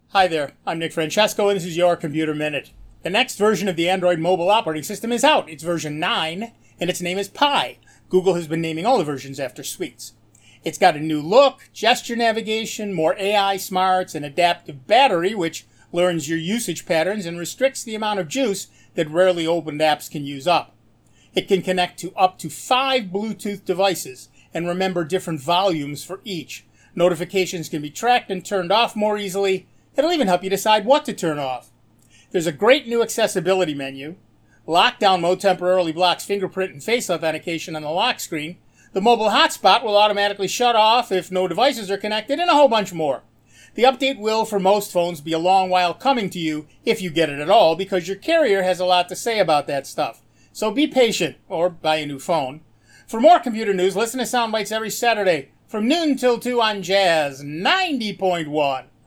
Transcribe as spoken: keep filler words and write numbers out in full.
Hi there, I'm Nick Francesco and this is your Computer Minute. The next version of the Android mobile operating system is out. It's version nine and its name is Pie. Google has been naming all the versions after sweets. It's got a new look, gesture navigation, more A I smarts, an adaptive battery which learns your usage patterns and restricts the amount of juice that rarely opened apps can use up. It can connect to up to five Bluetooth devices and remember different volumes for each. Notifications can be tracked and turned off more easily. It'll even help you decide what to turn off. There's a great new accessibility menu. Lockdown mode temporarily blocks fingerprint and face authentication on the lock screen. The mobile hotspot will automatically shut off if no devices are connected, and a whole bunch more. The update will, for most phones, be a long while coming to you, if you get it at all, because your carrier has a lot to say about that stuff. So be patient, or buy a new phone. For more computer news, listen to Soundbites every Saturday from noon till two on Jazz ninety point one.